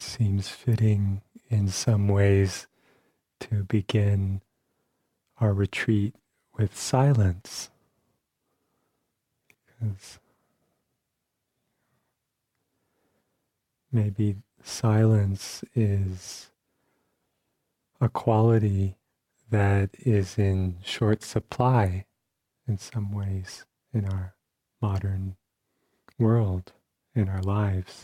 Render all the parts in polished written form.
seems fitting in some ways to begin our retreat with silence, because maybe silence is a quality that is in short supply in some ways in our modern world, in our lives.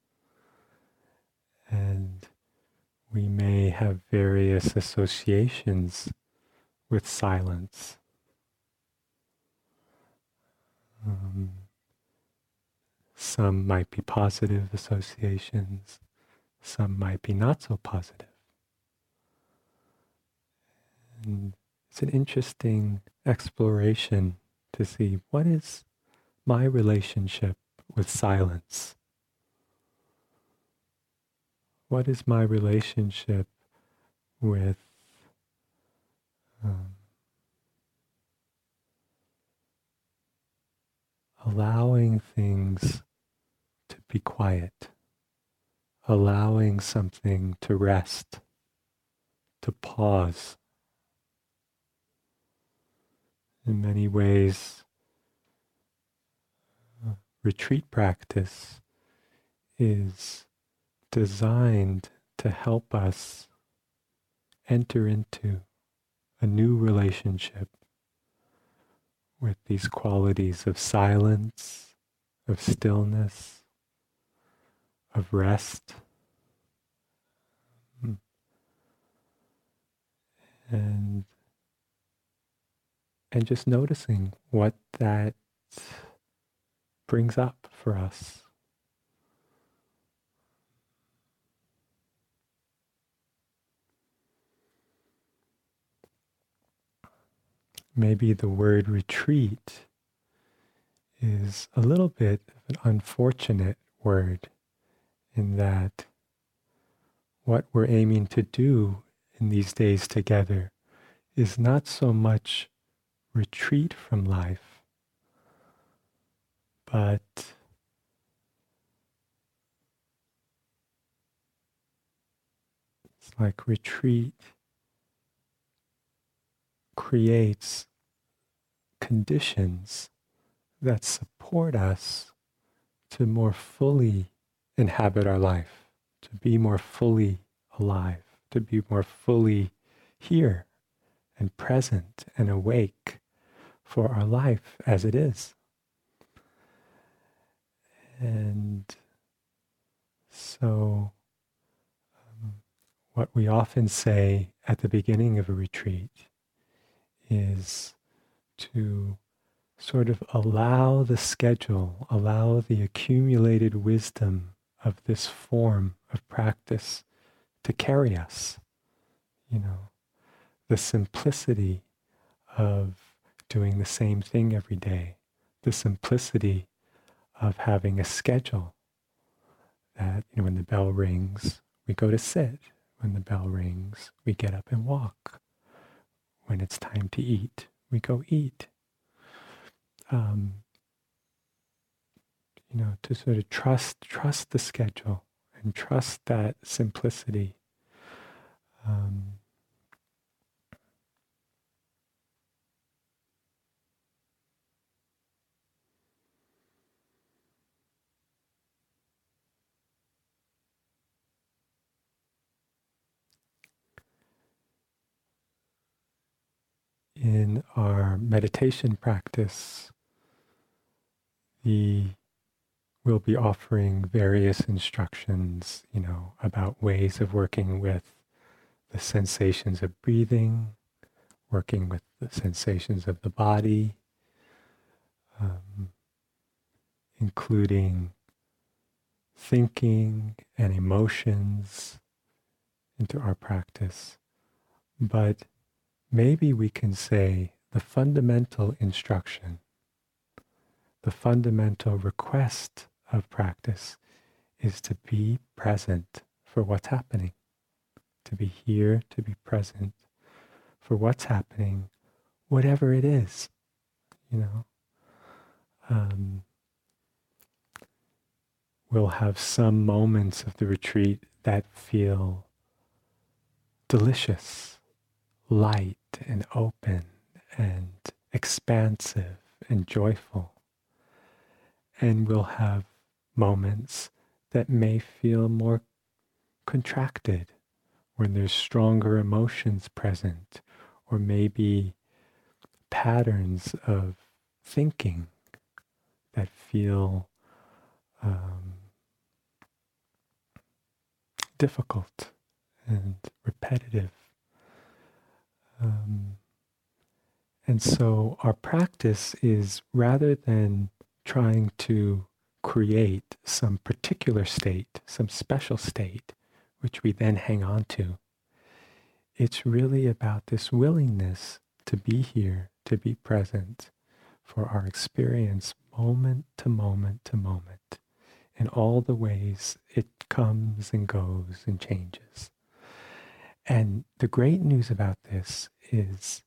And we may have various associations with silence. Some might be positive associations, some might be not so positive. And it's an interesting exploration to see what is my relationship with silence. What is my relationship with allowing things to be quiet, allowing something to rest, to pause. In many ways, retreat practice is designed to help us enter into a new relationship with these qualities of silence, of stillness, of rest, and just noticing what that brings up for us. Maybe the word retreat is a little bit of an unfortunate word in that what we're aiming to do in these days together is not so much retreat from life, but it's like retreat creates conditions that support us to more fully inhabit our life, to be more fully alive, to be more fully here and present and awake for our life as it is. And so what we often say at the beginning of a retreat is to sort of allow the schedule, allow the accumulated wisdom of this form of practice to carry us. You know, the simplicity of doing the same thing every day, the simplicity of having a schedule that, you know, when the bell rings, we go to sit. When the bell rings, we get up and walk. When it's time to eat, we go eat. You know, to sort of trust the schedule and trust that simplicity. In our meditation practice, we'll be offering various instructions, you know, about ways of working with the sensations of breathing, working with the sensations of the body, including thinking and emotions into our practice. But maybe we can say the fundamental instruction, the fundamental request of practice is to be present for what's happening, to be here, to be present for what's happening, whatever it is, you know. We'll have some moments of the retreat that feel delicious, light and open and expansive and joyful. And we'll have moments that may feel more contracted when there's stronger emotions present, or maybe patterns of thinking that feel difficult and repetitive. And so our practice is, rather than trying to create some particular state, some special state, which we then hang on to, it's really about this willingness to be here, to be present for our experience moment to moment to moment, in all the ways it comes and goes and changes. And the great news about this is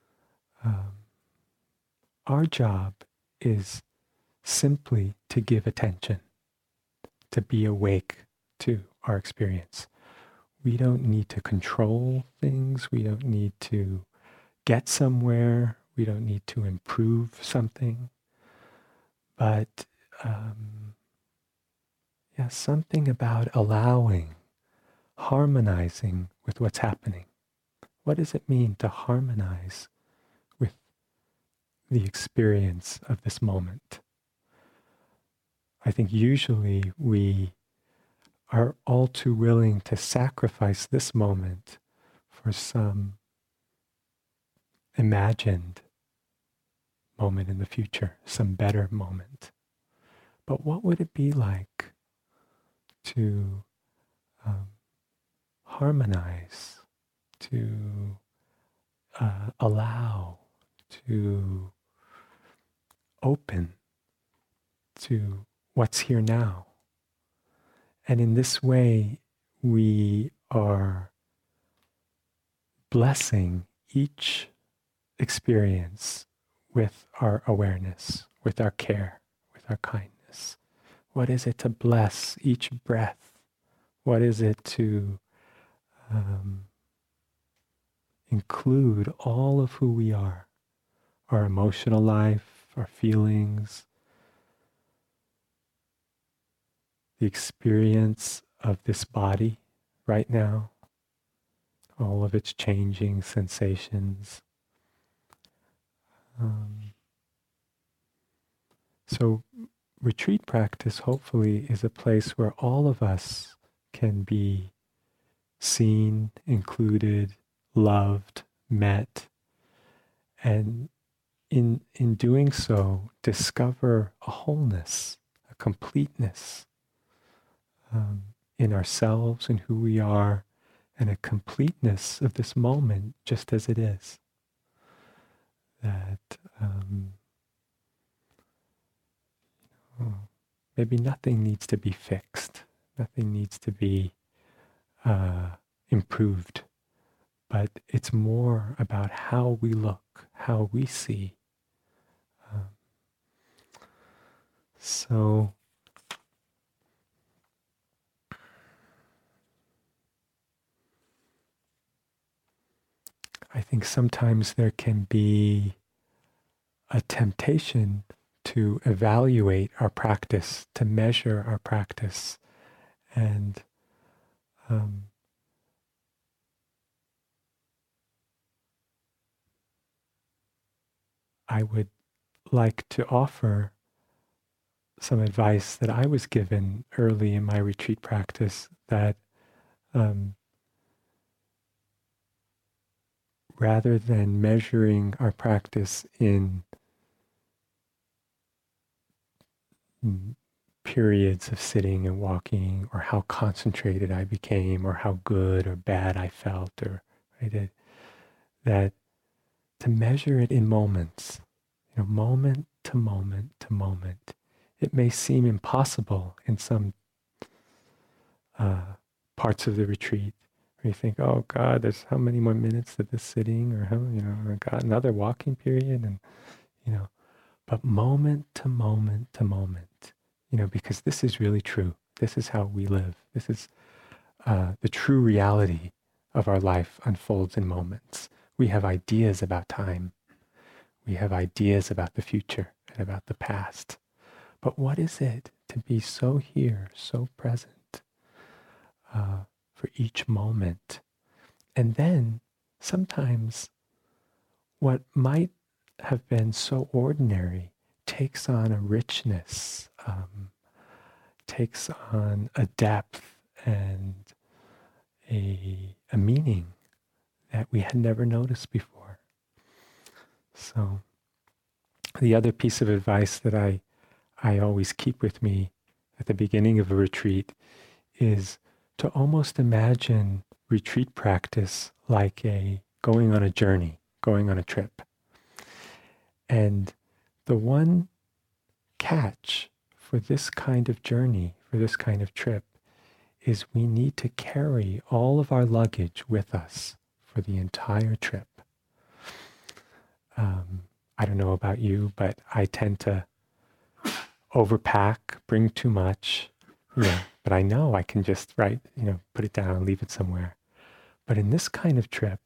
our job is simply to give attention, to be awake to our experience. We don't need to control things. We don't need to get somewhere. We don't need to improve something. But something about allowing, harmonizing with what's happening. What does it mean to harmonize with the experience of this moment? I think usually we are all too willing to sacrifice this moment for some imagined moment in the future, some better moment. But what would it be like to harmonize, to allow, to open to what's here now? And in this way, we are blessing each experience with our awareness, with our care, with our kindness. What is it to bless each breath? What is it to include all of who we are, our emotional life, our feelings, the experience of this body right now, all of its changing sensations. So retreat practice, hopefully, is a place where all of us can be seen, included, loved, met, and in doing so, discover a wholeness, a completeness in ourselves and who we are, and a completeness of this moment just as it is. That maybe nothing needs to be fixed, nothing needs to be improved, but it's more about how we look, how we see. So I think sometimes there can be a temptation to evaluate our practice, to measure our practice. And I would like to offer some advice that I was given early in my retreat practice, that rather than measuring our practice in periods of sitting and walking, or how concentrated I became, or how good or bad I felt, or I did, that to measure it in moments, moment to moment to moment. It may seem impossible in some parts of the retreat, where you think, oh God, there's how many more minutes of this sitting, or how, I got another walking period, and but moment to moment to moment, because this is really true. This is how we live. This is the true reality of our life unfolds in moments. We have ideas about time. We have ideas about the future and about the past. But what is it to be so here, so present for each moment? And then sometimes what might have been so ordinary takes on a richness, takes on a depth and a meaning that we had never noticed before. So the other piece of advice that I always keep with me at the beginning of a retreat is to almost imagine retreat practice like going on a journey, going on a trip. And the one catch for this kind of journey, for this kind of trip, is we need to carry all of our luggage with us for the entire trip. I don't know about you, but I tend to overpack, bring too much, but I know I can just, put it down, leave it somewhere. But in this kind of trip,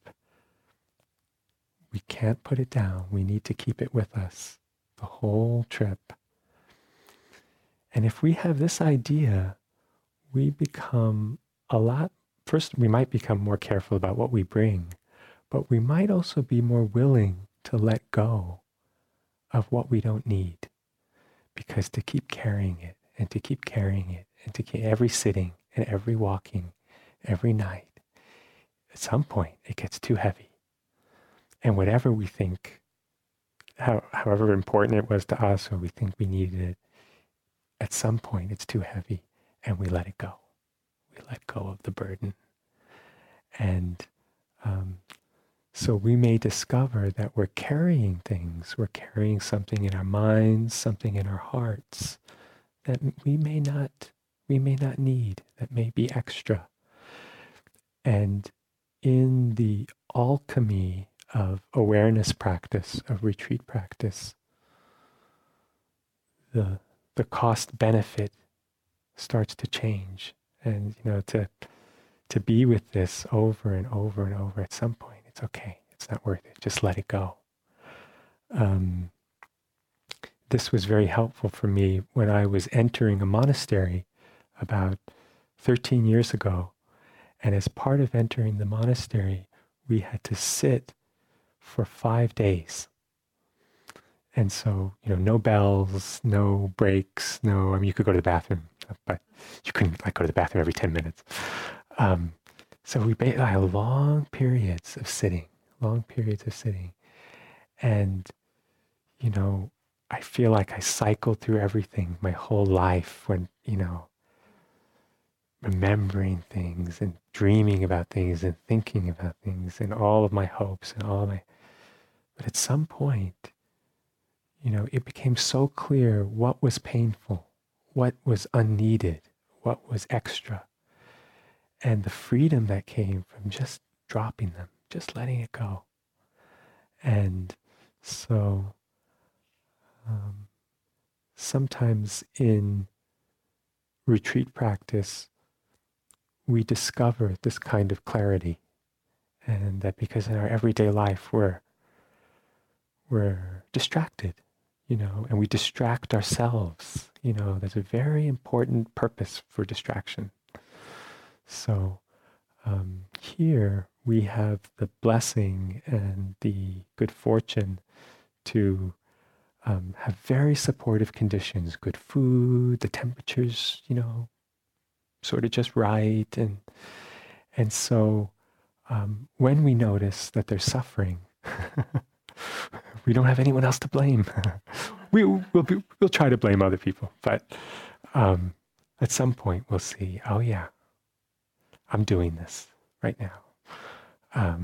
we can't put it down. We need to keep it with us the whole trip. And if we have this idea, we become first we might become more careful about what we bring, but we might also be more willing to let go of what we don't need. Because to keep carrying it, and to keep carrying it, and to keep every sitting and every walking, every night, at some point it gets too heavy. And whatever we think, however important it was to us, or we think we needed it, at some point it's too heavy, and we let it go. We let go of the burden. And so we may discover that we're carrying things, we're carrying something in our minds, something in our hearts that we may not need, that may be extra. And in the alchemy of awareness practice, of retreat practice, the cost benefit starts to change. And to be with this over and over and over, at some point it's okay, it's not worth it, just let it go. This was very helpful for me when I was entering a monastery about 13 years ago. And as part of entering the monastery, we had to sit for 5 days. And so, no bells, no breaks, you could go to the bathroom, but you couldn't go to the bathroom every 10 minutes. So we had long periods of sitting. And, I feel like I cycled through everything my whole life when, remembering things and dreaming about things and thinking about things and all of my hopes and but at some point, it became so clear what was painful, what was unneeded, what was extra. And the freedom that came from just dropping them, just letting it go. And so sometimes in retreat practice, we discover this kind of clarity. And that because in our everyday life, we're distracted, and we distract ourselves. There's a very important purpose for distraction. So here we have the blessing and the good fortune to have very supportive conditions, good food, the temperatures, sort of just right. And so when we notice that there's suffering, we don't have anyone else to blame. We'll try to blame other people, but at some point we'll see, oh yeah, I'm doing this right now.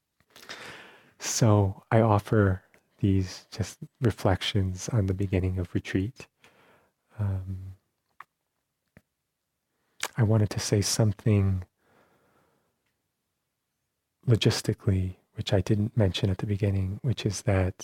So I offer these just reflections on the beginning of retreat. I wanted to say something logistically, which I didn't mention at the beginning, which is that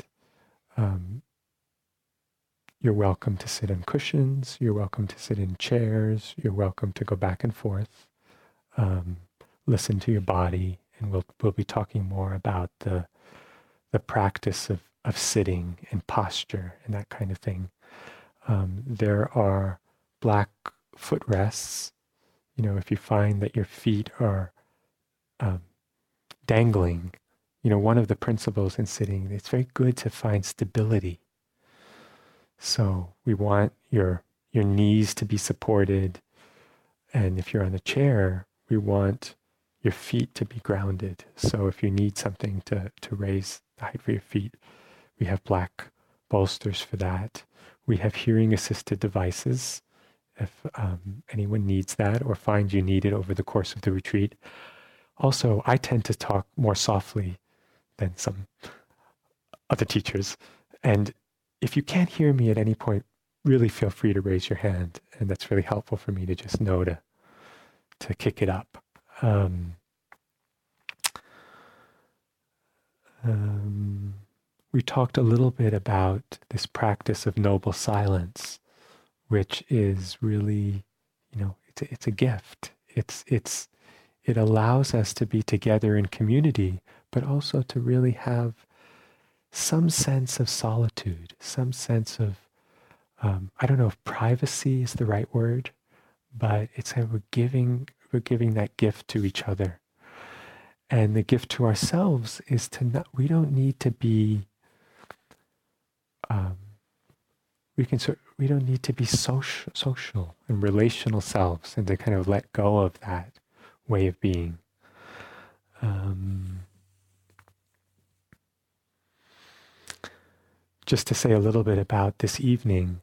you're welcome to sit on cushions, you're welcome to sit in chairs, you're welcome to go back and forth. listen to your body, and we'll be talking more about the practice of sitting and posture and that kind of thing. There are black footrests. If you find that your feet are dangling, one of the principles in sitting, it's very good to find stability. So we want your knees to be supported. And if you're on a chair, we want your feet to be grounded. So if you need something to raise the height for your feet, we have black bolsters for that. We have hearing assisted devices if anyone needs that or finds you need it over the course of the retreat. Also, I tend to talk more softly than some other teachers. And if you can't hear me at any point, really feel free to raise your hand. And that's really helpful for me to just know to kick it up. We talked a little bit about this practice of noble silence, which is really, it's a gift. It allows us to be together in community, but also to really have some sense of solitude, some sense of, I don't know if privacy is the right word, but it's like we're giving that gift to each other. And the gift to ourselves is we don't need to be, we don't need to be social and relational selves, and to kind of let go of that way of being. Just to say a little bit about this evening,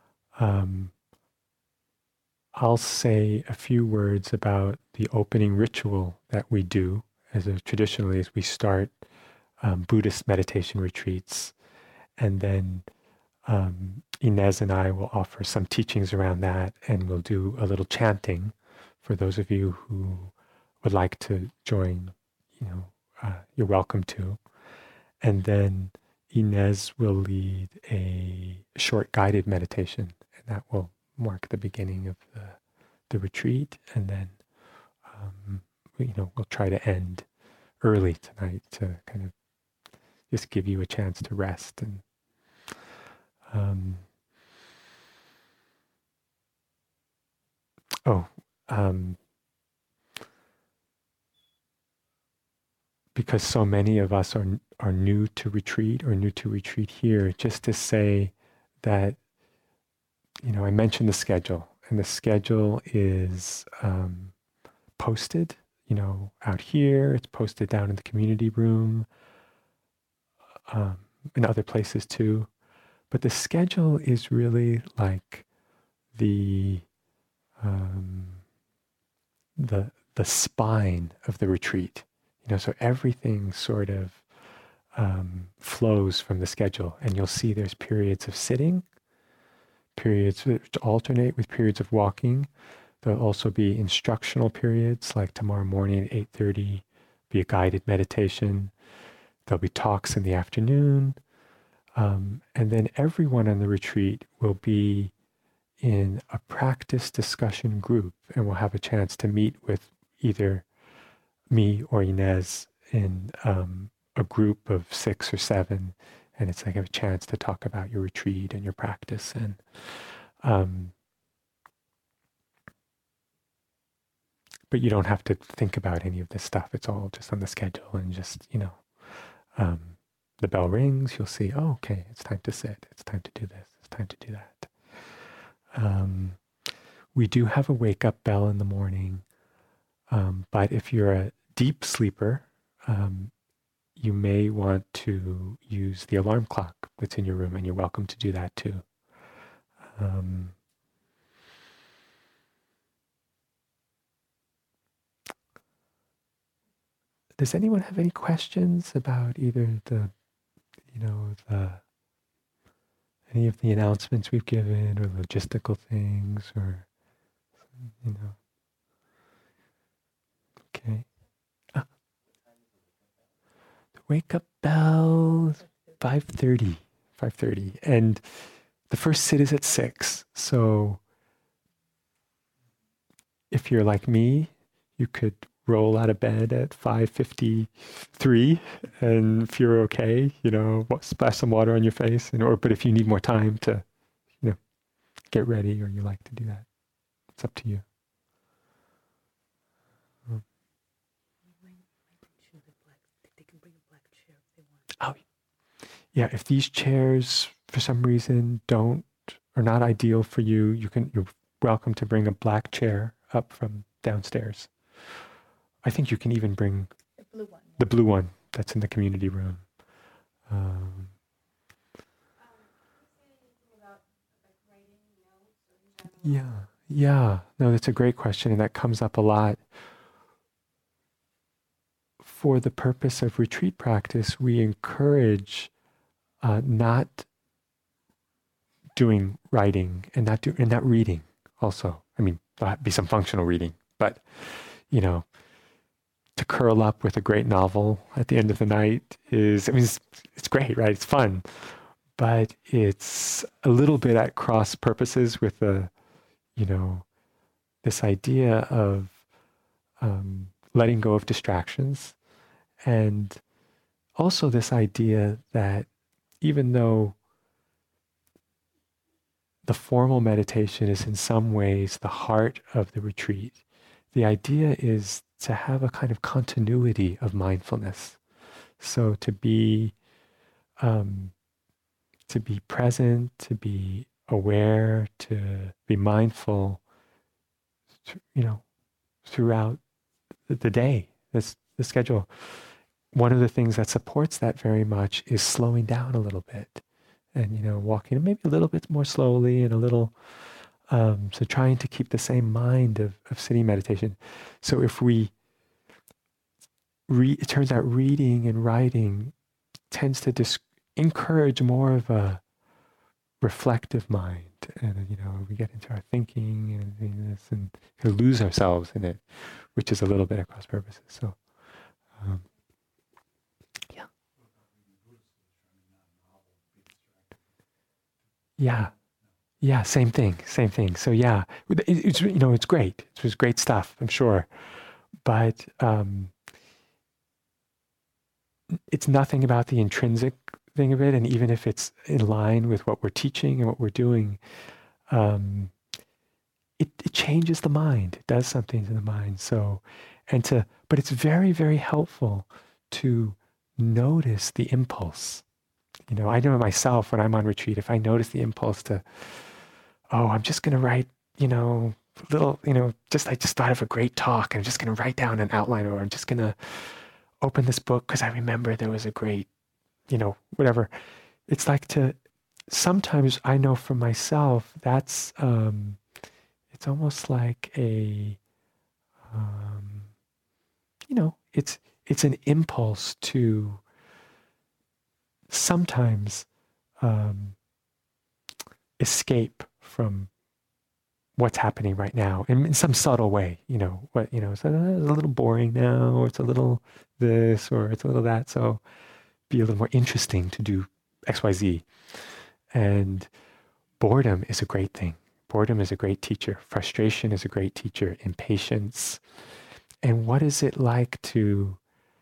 I'll say a few words about the opening ritual that we do traditionally as we start Buddhist meditation retreats. And then Inez and I will offer some teachings around that, and we'll do a little chanting for those of you who would like to join. You're welcome to. And then Inez will lead a short guided meditation, and that will mark the beginning of the retreat. And then we'll try to end early tonight to kind of just give you a chance to rest. And because so many of us are new to retreat or new to retreat here, just to say that, I mentioned the schedule, and the schedule is posted, out here. It's posted down in the community room, in other places too. But the schedule is really like the spine of the retreat. So everything sort of flows from the schedule, and you'll see there's periods of sitting, periods which alternate with periods of walking. There'll also be instructional periods, like tomorrow morning at 8:30, be a guided meditation. There'll be talks in the afternoon. And then everyone on the retreat will be in a practice discussion group, and we'll have a chance to meet with either me or Inez in a group of 6 or 7, and it's like a chance to talk about your retreat and your practice. And but you don't have to think about any of this stuff. It's all just on the schedule, and just the bell rings, you'll see, oh, okay, it's time to sit, it's time to do this, it's time to do that. We do have a wake-up bell in the morning, but if you're a deep sleeper, you may want to use the alarm clock that's in your room, and you're welcome to do that too. Does anyone have any questions about either any of the announcements we've given, or logistical things, or Okay. The wake-up bell, 5:30, 5:30, and the first sit is at 6. So if you're like me, You could roll out of bed at 5:53, and if you're okay, splash some water on your face, but if you need more time to, get ready, or you like to do that, it's up to you. Oh, yeah. If these chairs, for some reason, are not ideal for you, you're welcome to bring a black chair up from downstairs. I think you can even bring the blue one that's in the community room. Yeah. No, that's a great question, and that comes up a lot. For the purpose of retreat practice, we encourage not doing writing and not reading. Also, I mean, there'll be some functional reading, but to curl up with a great novel at the end of the night it's great, right? It's fun, but it's a little bit at cross purposes with this idea of letting go of distractions, and also this idea that even though the formal meditation is in some ways the heart of the retreat, the idea is to have a kind of continuity of mindfulness. So to be present, to be aware, to be mindful, throughout the day, the schedule. One of the things that supports that very much is slowing down a little bit, and walking maybe a little bit more slowly, and a little. So trying to keep the same mind of sitting meditation. So if it turns out reading and writing tends to encourage more of a reflective mind, and we get into our thinking and kind of lose ourselves in it, which is a little bit at cross purposes. So, yeah, same thing. So yeah, it's great. It was great stuff, I'm sure, but it's nothing about the intrinsic thing of it. And even if it's in line with what we're teaching and what we're doing, it changes the mind. It does something to the mind. So, but it's very, very helpful to notice the impulse. I know myself when I'm on retreat, if I notice the impulse to, I'm just going to write, little, I just thought of a great talk, and I'm just going to write down an outline, or I'm just going to open this book because I remember there was a great, whatever. It's like sometimes I know for myself, that's, it's almost like it's an impulse to sometimes escape from what's happening right now in some subtle way. It's a little boring now, or it's a little this, or it's a little that. So be a little more interesting to do XYZ. And boredom is a great thing. Boredom is a great teacher. Frustration is a great teacher. Impatience. And what is it like to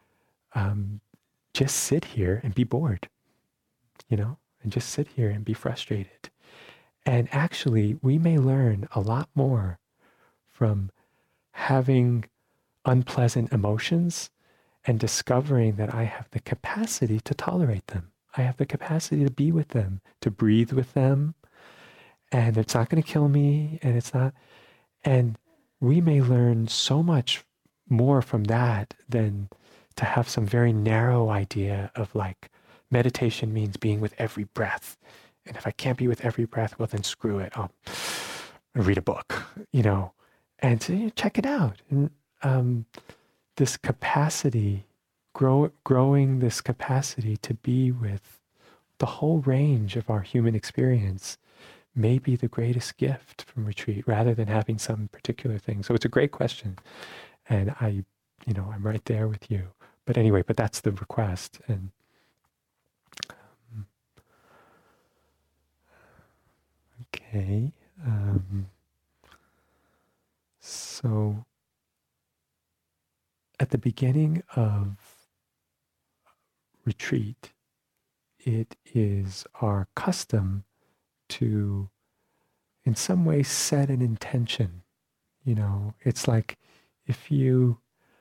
just sit here and be bored, and just sit here and be frustrated? And actually, we may learn a lot more from having unpleasant emotions and discovering that I have the capacity to tolerate them. I have the capacity to be with them, to breathe with them, and it's not going to kill me, and it's not. And we may learn so much more from that than to have some very narrow idea of like meditation means being with every breath. And if I can't be with every breath, well, then screw it. I'll read a book, and check it out. And this capacity, growing this capacity to be with the whole range of our human experience may be the greatest gift from retreat, rather than having some particular thing. So it's a great question. And I'm right there with you. But anyway, that's the request. And okay. So at the beginning of retreat, it is our custom to, in some way, set an intention. You know, it's like if you,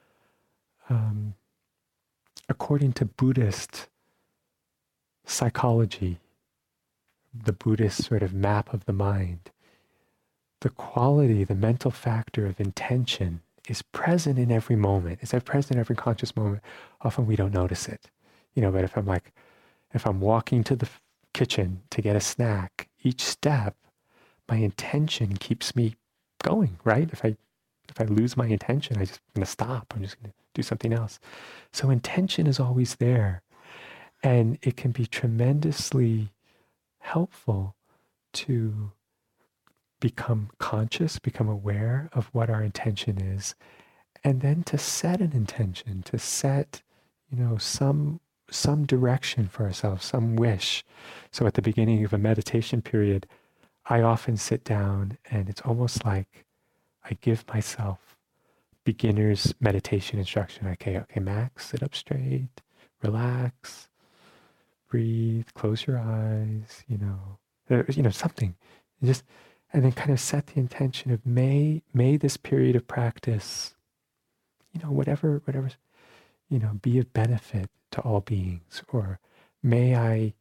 according to Buddhist psychology, the Buddhist sort of map of the mind, the quality, the mental factor of intention is present in every moment. It's present in every conscious moment. Often we don't notice it. You know, but if I'm walking to the kitchen to get a snack, each step, my intention keeps me going, right? If I lose my intention, I'm going to stop. I'm just going to do something else. So intention is always there. And it can be tremendously helpful to become conscious, become aware of what our intention is, and then to set an intention, to set, you know, some direction for ourselves, some wish. So at the beginning of a meditation period, I often sit down and it's almost like I give myself beginner's meditation instruction. Okay, Max, sit up straight, relax, breathe, close your eyes, something. And then kind of set the intention of may this period of practice, whatever, be of benefit to all beings, or may I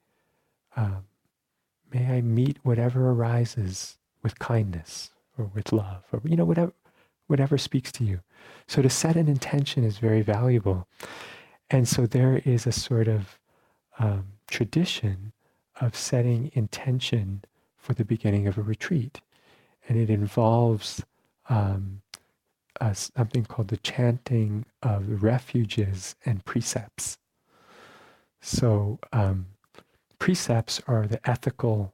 meet whatever arises with kindness or with love, or whatever speaks to you. So to set an intention is very valuable, and so there is a sort of tradition of setting intention for the beginning of a retreat, and it involves something called the chanting of refuges and precepts. So precepts are the ethical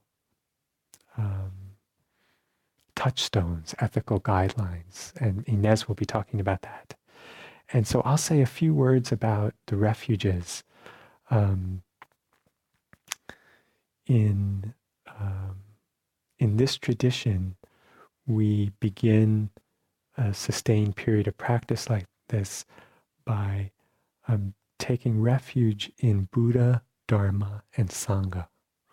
touchstones, ethical guidelines, and Inez will be talking about that. And so I'll say a few words about the refuges. In this tradition, we begin a sustained period of practice like this by taking refuge in Buddha, Dharma, and Sangha.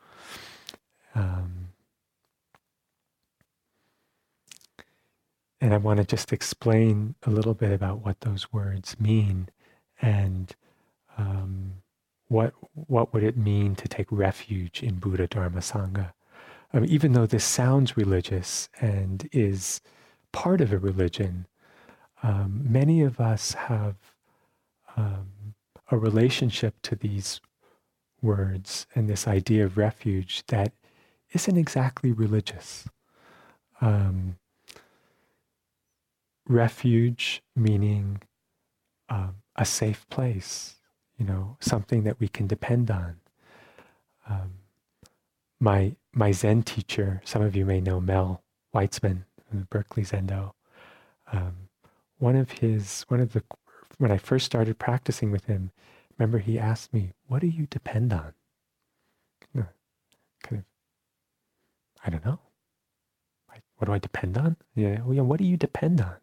And I want to just explain a little bit about what those words mean, and what would it mean to take refuge in Buddha, Dharma, Sangha. Even though this sounds religious and is part of a religion, many of us have a relationship to these words and this idea of refuge that isn't exactly religious. Refuge meaning a safe place, something that we can depend on. My Zen teacher, some of you may know Mel Weitzman, Berkeley Zendo. When I first started practicing with him, remember he asked me, "What do you depend on?" I don't know. What do I depend on? Yeah, what do you depend on?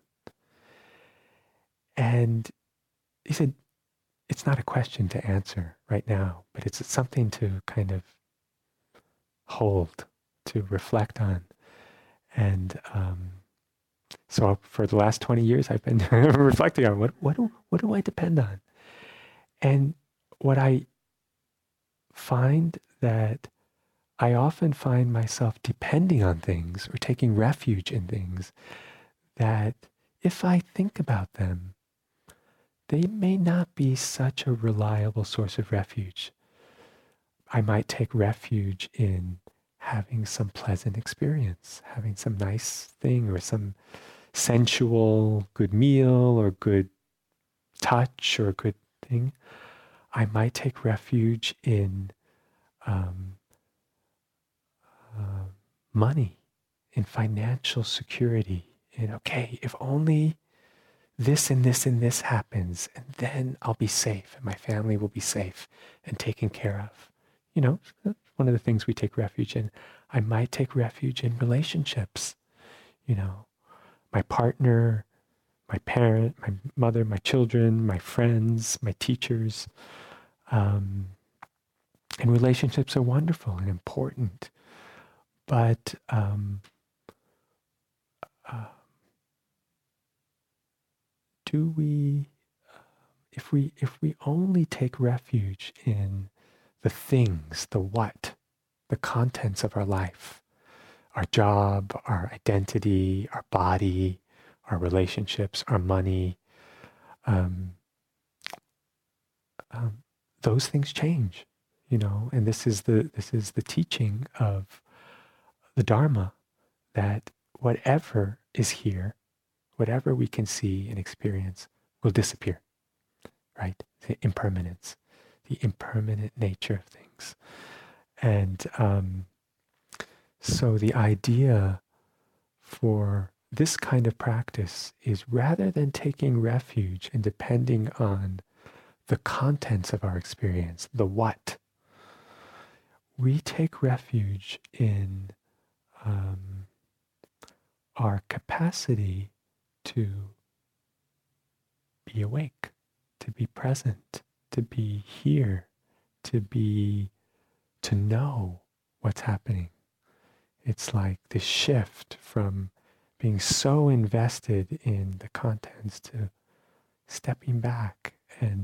And he said, it's not a question to answer right now, but it's something to kind of hold, to reflect on. And so for the last 20 years, I've been reflecting on what do I depend on? And what I find that I often find myself depending on things or taking refuge in things that if I think about them, they may not be such a reliable source of refuge. I might take refuge in having some pleasant experience, having some nice thing or some sensual good meal or good touch or good thing. I might take refuge in money, in financial security, if only this and this and this happens, and then I'll be safe and my family will be safe and taken care of. That's one of the things we take refuge in. I might take refuge in relationships. My partner, my parent, my mother, my children, my friends, my teachers. And relationships are wonderful and important, but do we, if we only take refuge in the things, the what, the contents of our life, our job, our identity, our body, our relationships, our money, those things change, and this is the teaching of the Dharma, that whatever is here, whatever we can see and experience, will disappear, right? The impermanence, the impermanent nature of things. And so the idea for this kind of practice is, rather than taking refuge and depending on the contents of our experience, the what, we take refuge in our capacity to be awake, to be present, to be here, to know what's happening. It's like this shift from being so invested in the contents to stepping back and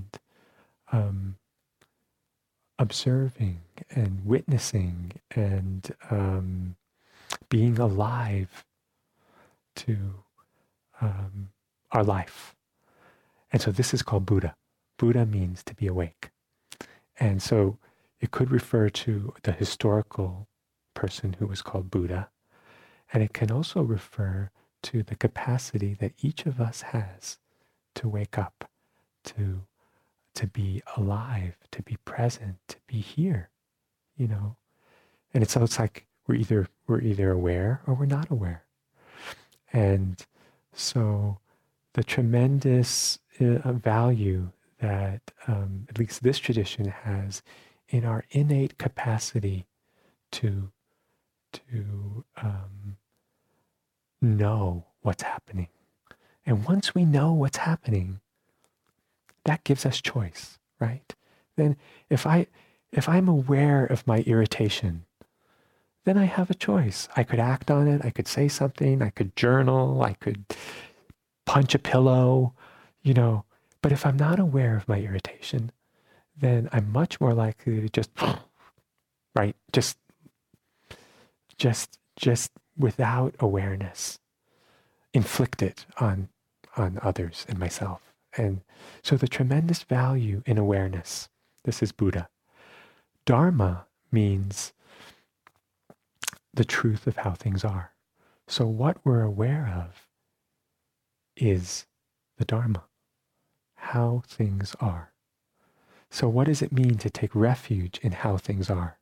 observing and witnessing and being alive to our life. And so this is called Buddha. Buddha means to be awake. And so it could refer to the historical person who was called Buddha. And it can also refer to the capacity that each of us has to wake up, to be alive, to be present, to be here, And so it's like we're either aware or we're not aware. And so the tremendous value that at least this tradition has in our innate capacity to know what's happening. And once we know what's happening, that gives us choice, right? Then if I'm aware of my irritation, then I have a choice. I could act on it. I could say something. I could journal. I could punch a pillow, But if I'm not aware of my irritation, then I'm much more likely to just, right, just without awareness, inflict it on others and myself. And so the tremendous value in awareness, this is Buddha. Dharma means the truth of how things are. So what we're aware of is the Dharma, how things are. So what does it mean to take refuge in how things are?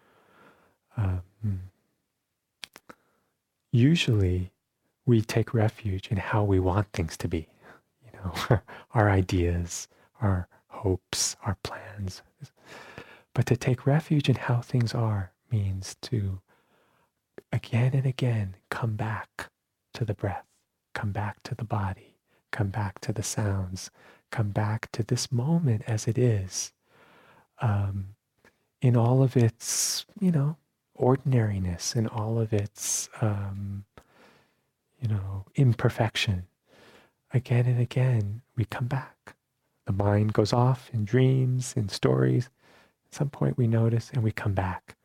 Usually we take refuge in how we want things to be, our ideas, our hopes, our plans. But to take refuge in how things are means to again and again come back to the breath, come back to the body, come back to the sounds, come back to this moment as it is, in all of its, ordinariness, in all of its, imperfection. Again and again, we come back. The mind goes off in dreams, in stories. At some point we notice and we come back.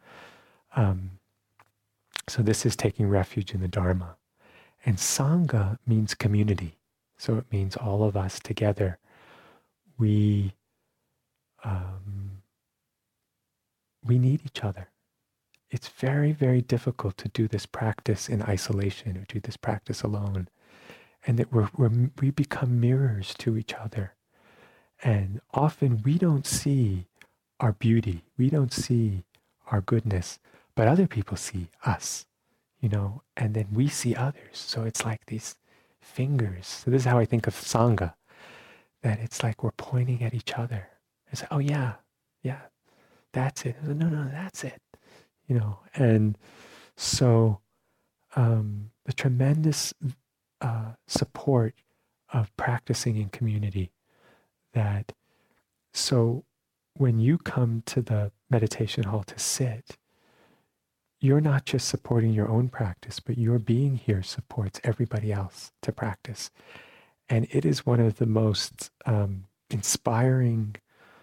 So this is taking refuge in the Dharma. And Sangha means community. So it means all of us together. We need each other. It's very, very difficult to do this practice in isolation or do this practice alone. And that we become mirrors to each other. And often we don't see our beauty. We don't see our goodness. But other people see us, and then we see others. So it's like these fingers. So this is how I think of Sangha, that it's like we're pointing at each other. It's like, oh yeah, that's it. No, that's it. And so the tremendous support of practicing in community. That so when you come to the meditation hall to sit, you're not just supporting your own practice, but your being here supports everybody else to practice. And it is one of the most inspiring,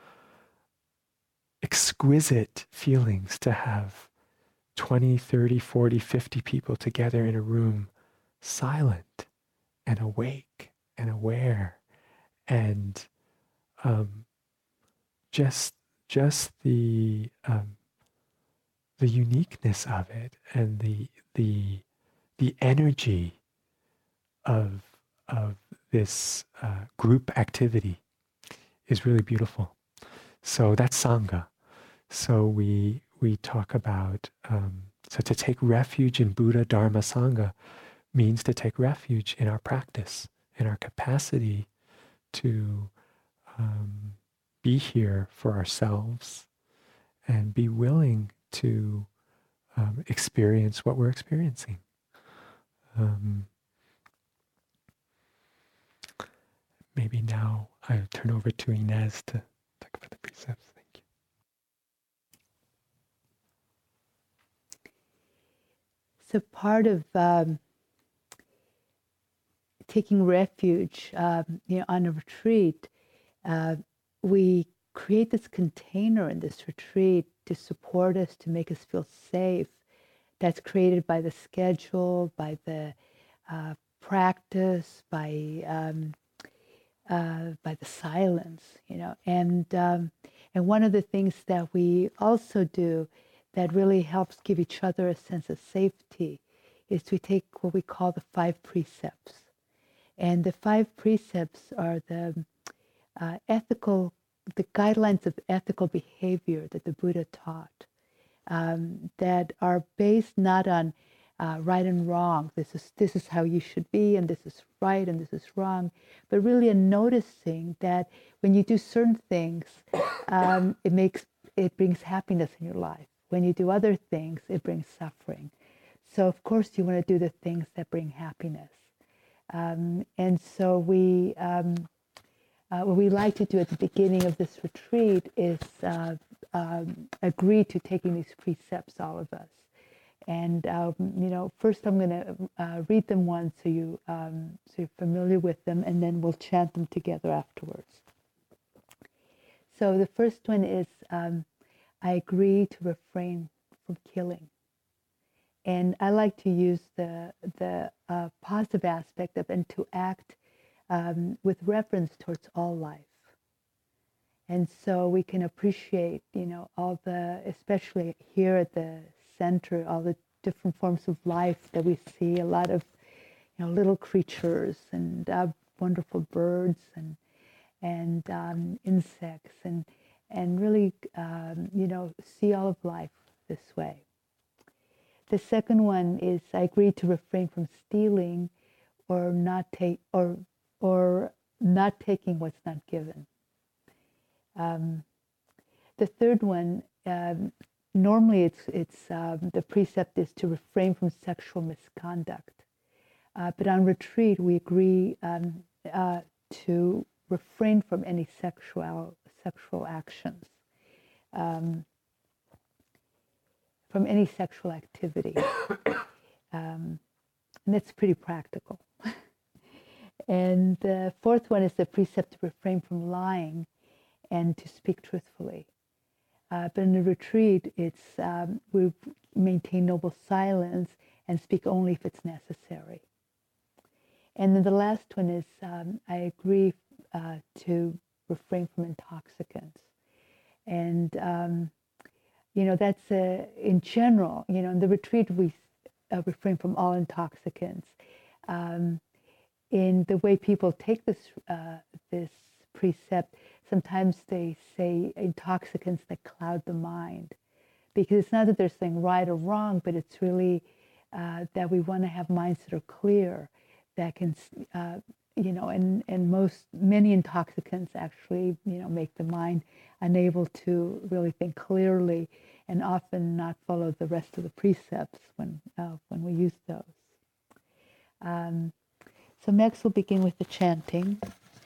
exquisite feelings to have 20, 30, 40, 50 people together in a room, silent and awake and aware, and just the uniqueness of it and the energy of this group activity is really beautiful. So that's Sangha. So we talk about, so to take refuge in Buddha, Dharma, Sangha means to take refuge in our practice, in our capacity to be here for ourselves and be willing to experience what we're experiencing. Maybe now I turn over to Inez to talk about the precepts. Thank you. So part of taking refuge, on a retreat, we create this container in this retreat to support us, to make us feel safe. That's created by the schedule, by the practice, by the silence, and one of the things that we also do that really helps give each other a sense of safety is we take what we call the 5 precepts. And the 5 precepts are the guidelines of ethical behavior that the Buddha taught, that are based not on right and wrong. This is how you should be, and this is right, and this is wrong, but really in noticing that when you do certain things, it brings happiness in your life. When you do other things, it brings suffering. So of course you want to do the things that bring happiness. And so what we like to do at the beginning of this retreat is agree to taking these precepts, all of us. And first I'm going to read them once so you're familiar with them, and then we'll chant them together afterwards. So the first one is, I agree to refrain from killing. And I like to use the positive aspect of, and to act with reference towards all life. And so we can appreciate, all especially here at the center, all the different forms of life that we see, a lot of, little creatures and wonderful birds and insects, and really, see all of life this way. The second one is, I agree to refrain from stealing or not not taking what's not given. The third one, normally it's the precept is to refrain from sexual misconduct, but on retreat we agree to refrain from any sexual actions, from any sexual activity, and that's pretty practical. And the fourth one is the precept to refrain from lying and to speak truthfully. But in the retreat, it's we maintain noble silence and speak only if it's necessary. And then the last one is, I agree to refrain from intoxicants. And, that's in general, in the retreat, we refrain from all intoxicants. In the way people take this precept, sometimes they say intoxicants that cloud the mind, because it's not that they're saying right or wrong, but it's really that we want to have minds that are clear, that can, and many intoxicants actually, make the mind unable to really think clearly, and often not follow the rest of the precepts when we use those. So next we'll begin with the chanting.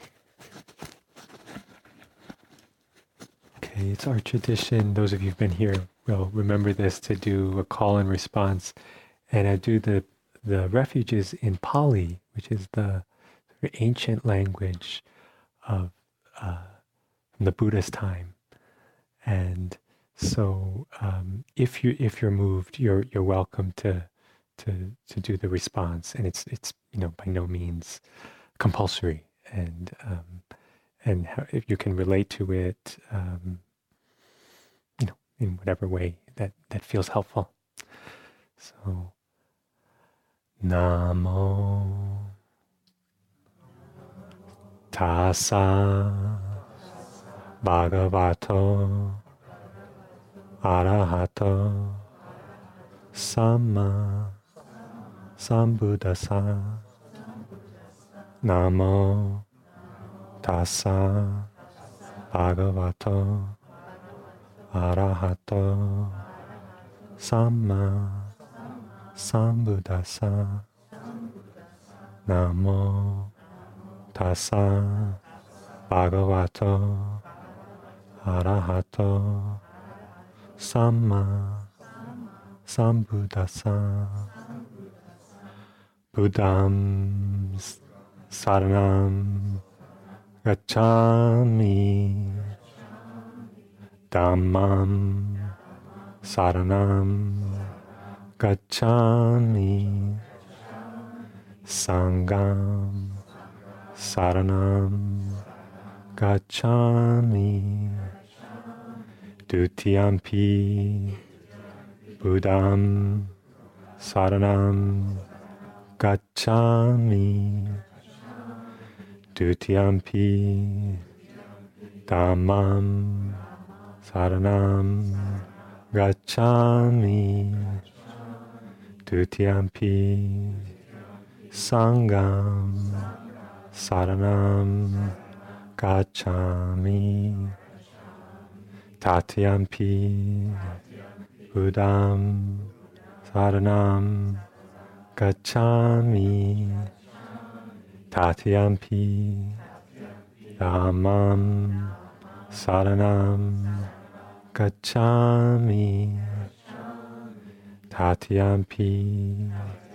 Okay, it's our tradition, those of you who've been here will remember this, to do a call and response. And I do the refuges in Pali, which is the ancient language of from the Buddha's time. And so if you're moved, you're welcome to do the response. And it's by no means compulsory. And if you can relate to it, in whatever way that feels helpful. So, Namo Tassa Bhagavato Arahato Samma Sambuddhassa. Namo Tassa Bhagavato Arahato Samma Sambuddhassa. Namo Tassa Bhagavato Arahato Samma Sambuddhassa. Buddham Saranam Gacchami. Dhammam Saranam Gacchami. Sangham Saranam Gacchami. Dutiyampi Buddham Saranam Gacchami. Dutiyampi Dhammam Saranam Gacchami. Dutiyampi Sangham Saranam Gacchami. Tatiyampi Buddham Saranam Gacchami. Tatiyampi Dhammam Saranam Gacchami. Tatiyampi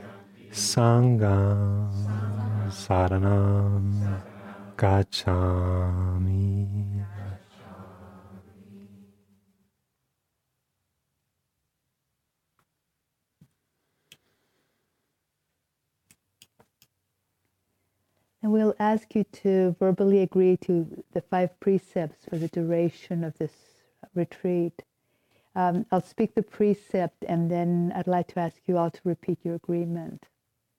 Sangham Saranam Gacchami. And we'll ask you to verbally agree to the 5 precepts for the duration of this retreat. I'll speak the precept and then I'd like to ask you all to repeat your agreement.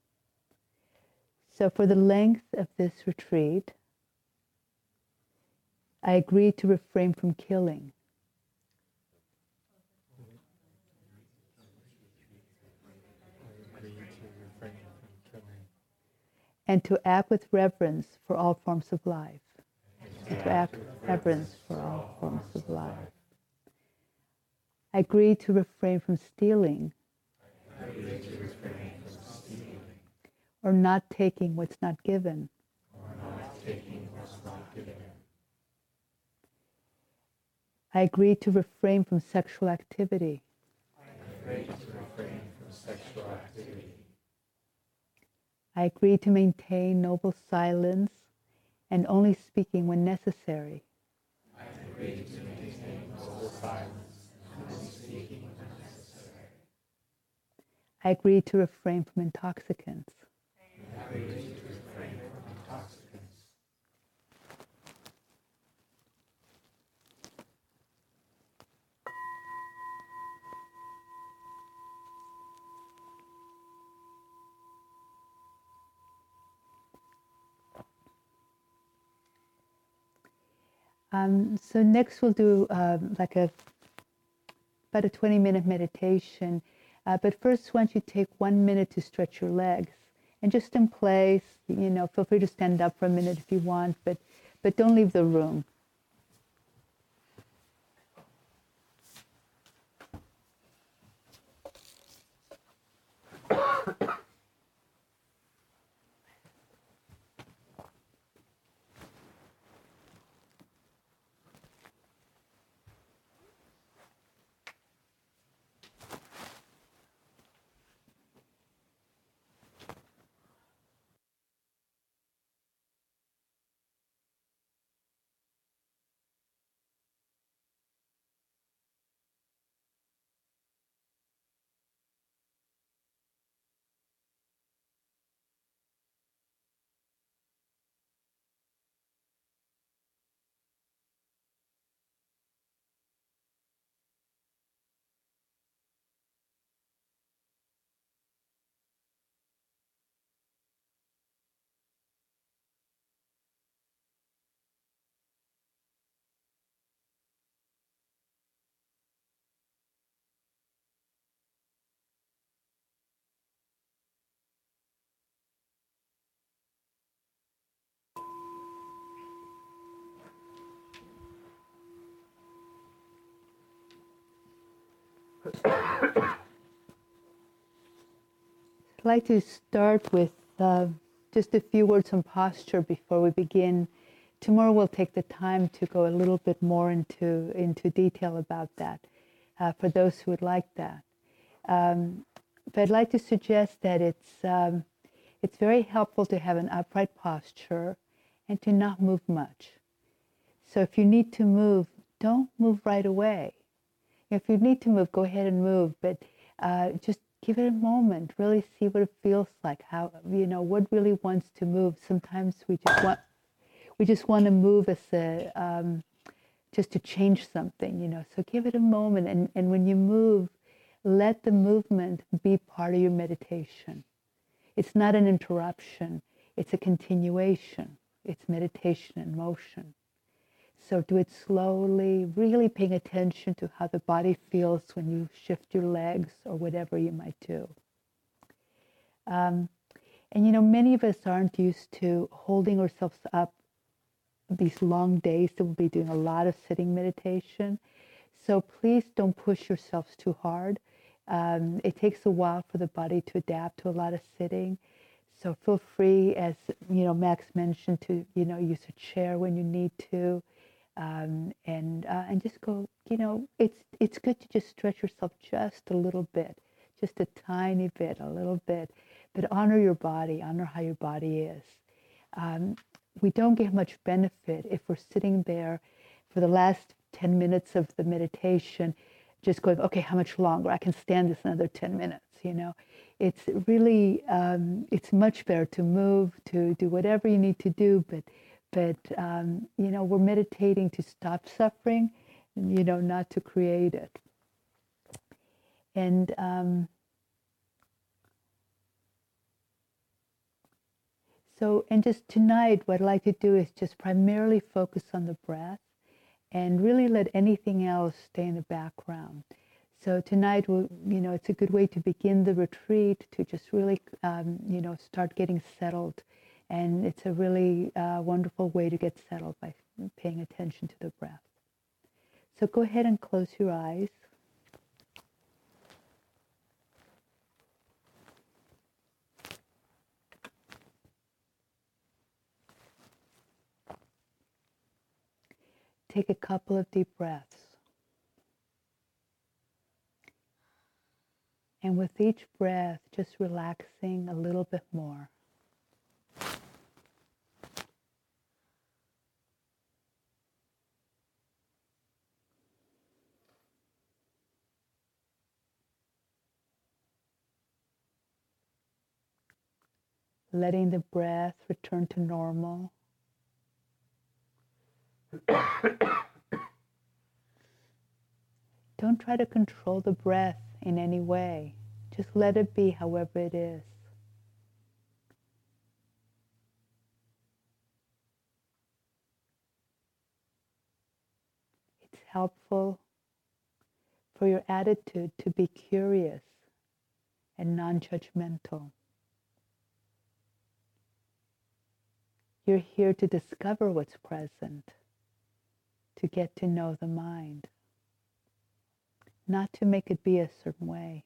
So for the length of this retreat, I agree to refrain from killing. And to act with reverence for all forms of life. And to act with reverence for all forms of life. I agree to refrain from stealing. Or not taking what's not given. I agree to refrain from sexual activity. I agree to maintain noble silence and only speaking when necessary. I agree to maintain noble silence and only speaking when necessary. I agree to refrain from intoxicants. I agree to refrain from intoxicants. So next we'll do about a 20-minute meditation. But first, why don't you take 1 minute to stretch your legs, and just in place, feel free to stand up for a minute if you want, but don't leave the room. I'd like to start with just a few words on posture before we begin. Tomorrow we'll take the time to go a little bit more into detail about that for those who would like that. But I'd like to suggest that it's very helpful to have an upright posture and to not move much. So if you need to move, don't move right away. If you need to move, go ahead and move, but just give it a moment. Really see what it feels like. How, what really wants to move. Sometimes we just want to move as just to change something. So give it a moment, and when you move, let the movement be part of your meditation. It's not an interruption. It's a continuation. It's meditation in motion. So do it slowly, really paying attention to how the body feels when you shift your legs or whatever you might do. And many of us aren't used to holding ourselves up these long days that we'll be doing a lot of sitting meditation. So please don't push yourselves too hard. It takes a while for the body to adapt to a lot of sitting. So feel free, as Max mentioned, to use a chair when you need to. And just go, it's good to just stretch yourself just a little bit, just a tiny bit, a little bit, but honor your body, honor how your body is. We don't get much benefit if we're sitting there for the last 10 minutes of the meditation, just going, okay, how much longer? I can stand this another 10 minutes, It's really, it's much better to move, to do whatever you need to do, but we're meditating to stop suffering, not to create it. And and just tonight, what I'd like to do is just primarily focus on the breath and really let anything else stay in the background. So tonight, it's a good way to begin the retreat, to just really, start getting settled. And it's a really wonderful way to get settled by paying attention to the breath. So go ahead and close your eyes. Take a couple of deep breaths. And with each breath, just relaxing a little bit more. Letting the breath return to normal. Don't try to control the breath in any way. Just let it be however it is. It's helpful for your attitude to be curious and non-judgmental. You're here to discover what's present, to get to know the mind, not to make it be a certain way.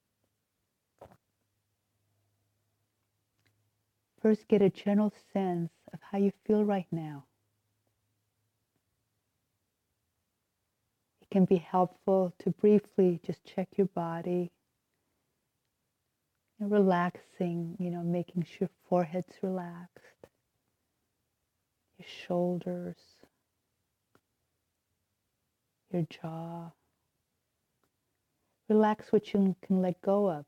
First, get a general sense of how you feel right now. It can be helpful to briefly just check your body, relaxing, making sure your forehead's relaxed, your shoulders, your jaw. Relax what you can let go of.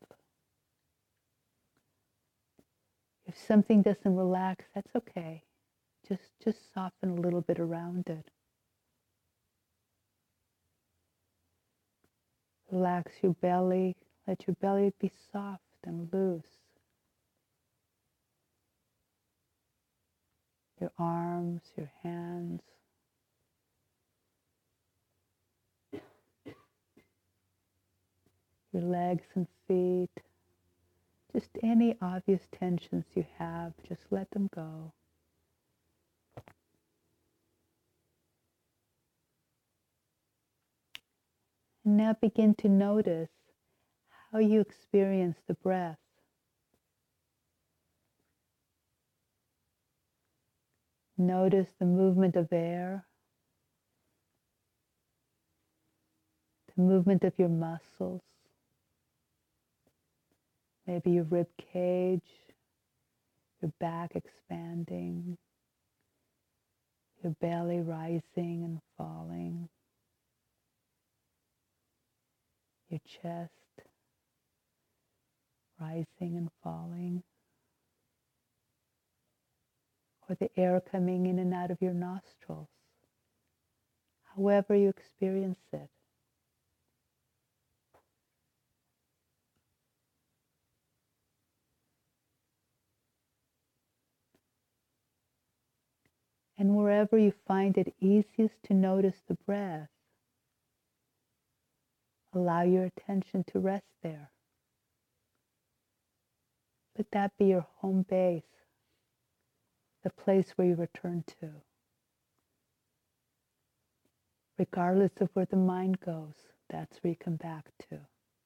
If something doesn't relax, that's okay. Just soften a little bit around it. Relax your belly. Let your belly be soft and loose. Your arms, your hands. Your legs and feet. Just any obvious tensions you have, just let them go. And now begin to notice how you experience the breath. Notice the movement of air, the movement of your muscles, maybe your rib cage, your back expanding, your belly rising and falling, your chest rising and falling, or the air coming in and out of your nostrils, however you experience it. And wherever you find it easiest to notice the breath, allow your attention to rest there. Let that be your home base, the place where you return to. Regardless of where the mind goes, that's where you come back to.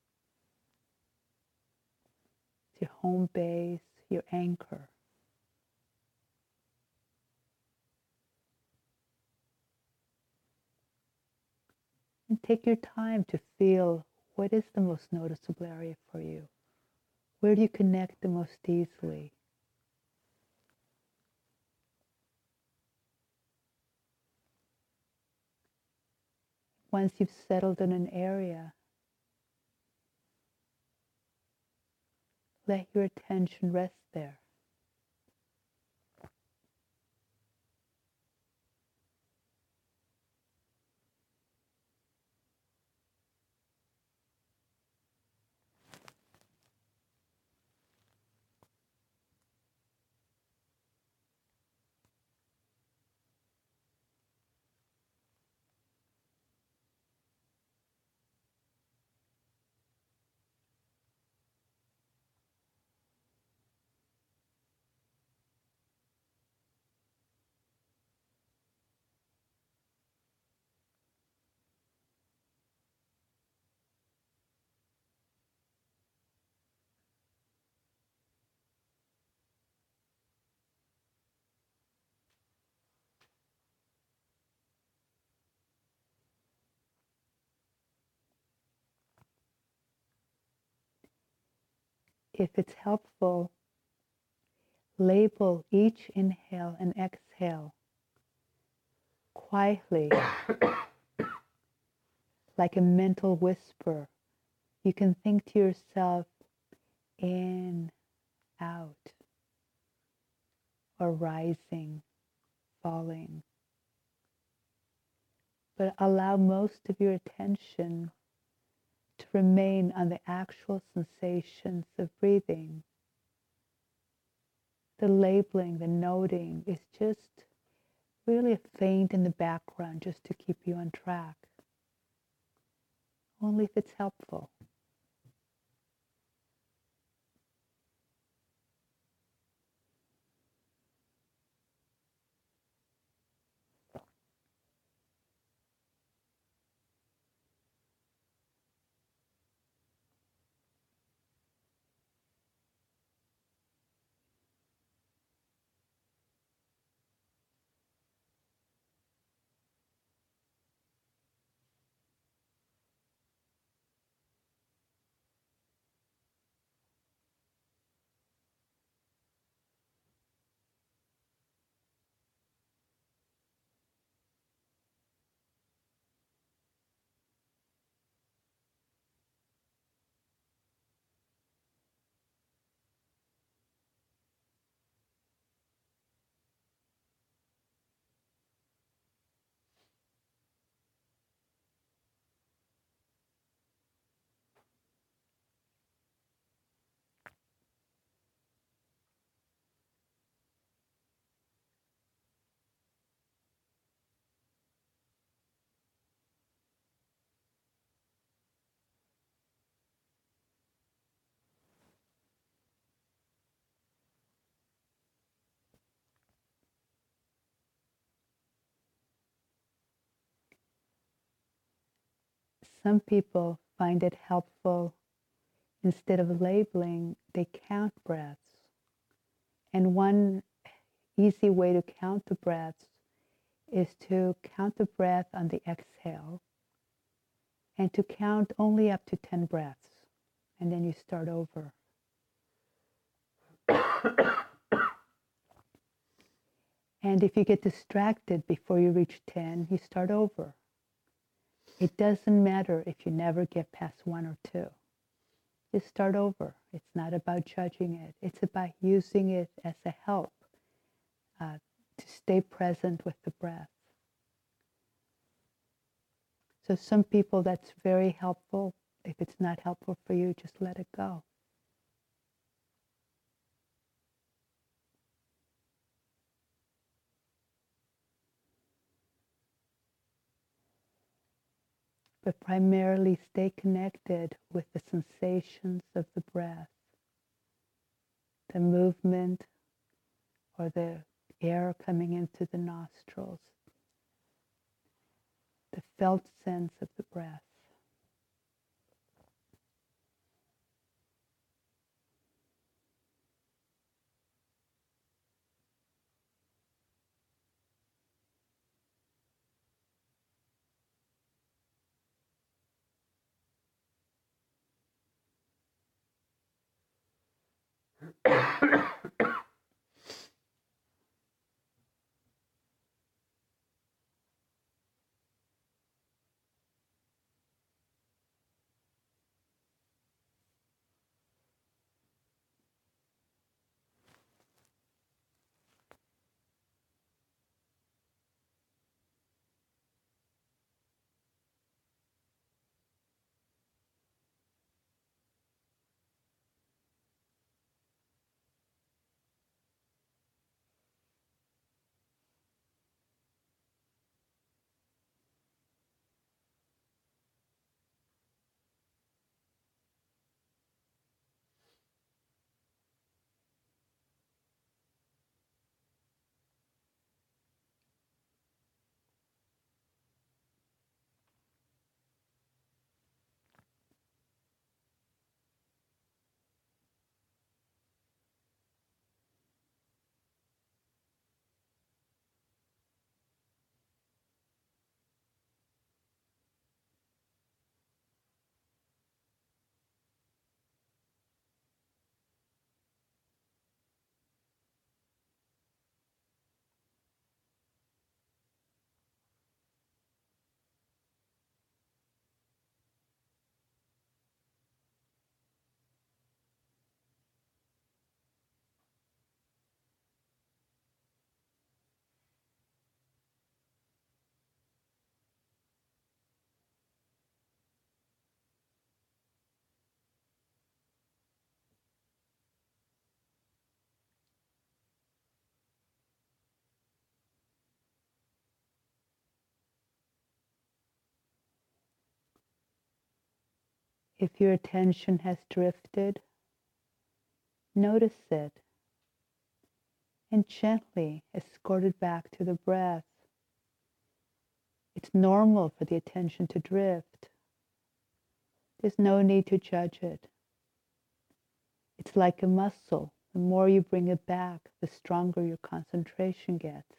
It's your home base, your anchor. And take your time to feel what is the most noticeable area for you. Where do you connect the most easily? Once you've settled in an area, let your attention rest there. If it's helpful, label each inhale and exhale quietly, like a mental whisper. You can think to yourself, in, out, or rising, falling. But allow most of your attention to remain on the actual sensations of breathing. The labeling, the noting is just really a feint in the background just to keep you on track. Only if it's helpful. some people find it helpful, instead of labeling, they count breaths. And one easy way to count the breaths is to count the breath on the exhale and to count only up to 10 breaths. And then you start over. And if you get distracted before you reach 10, you start over. It doesn't matter if you never get past 1 or 2. Just start over. It's not about judging it. It's about using it as a help to stay present with the breath. So some people that's very helpful. If it's not helpful for you, just let it go. But primarily stay connected with the sensations of the breath, the movement or the air coming into the nostrils, the felt sense of the breath. If your attention has drifted, notice it and gently escort it back to the breath. It's normal for the attention to drift. There's no need to judge it. It's like a muscle. The more you bring it back, the stronger your concentration gets.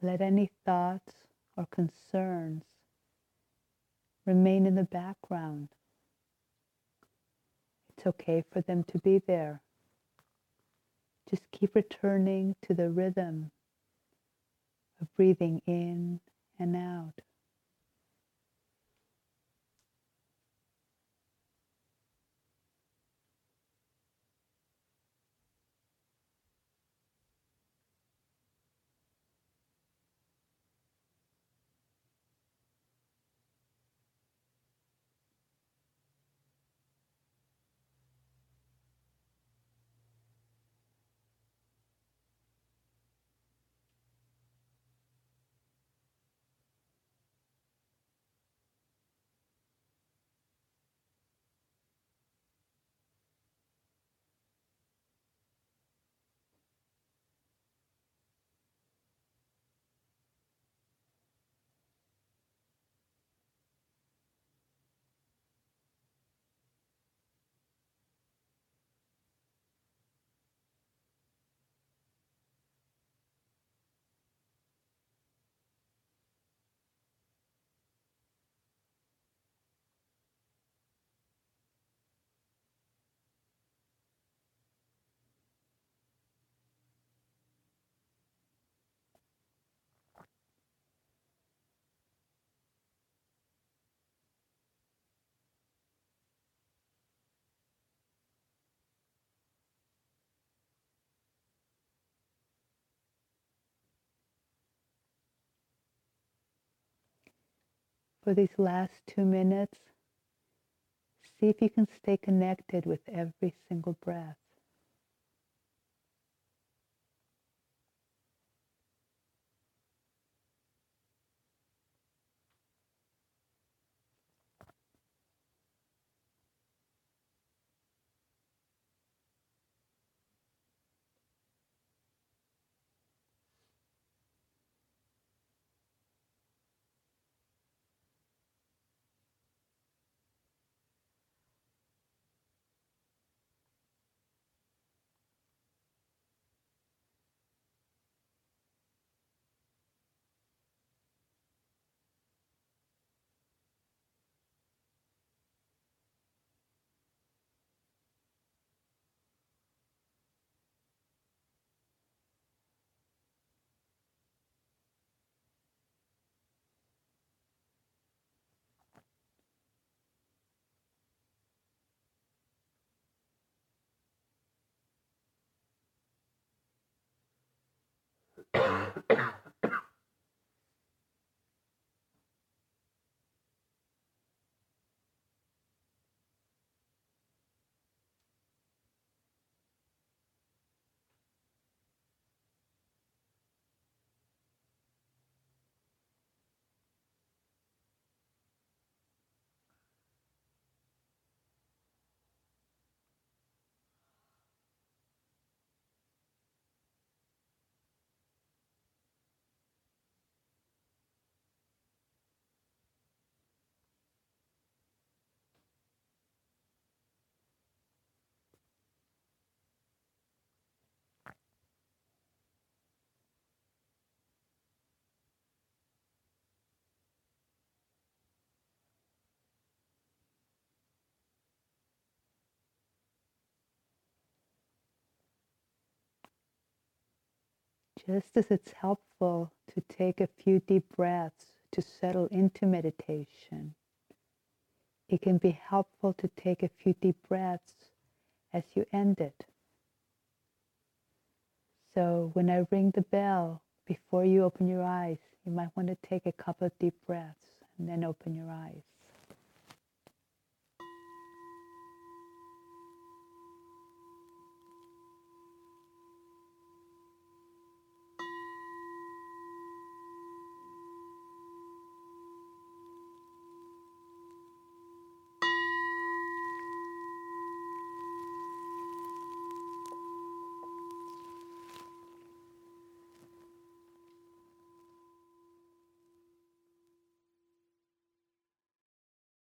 Let any thoughts or concerns remain in the background. It's okay for them to be there. Just keep returning to the rhythm of breathing in and out. For these last 2 minutes, see if you can stay connected with every single breath. Just as it's helpful to take a few deep breaths to settle into meditation, it can be helpful to take a few deep breaths as you end it. So when I ring the bell, before you open your eyes, you might want to take a couple of deep breaths and then open your eyes.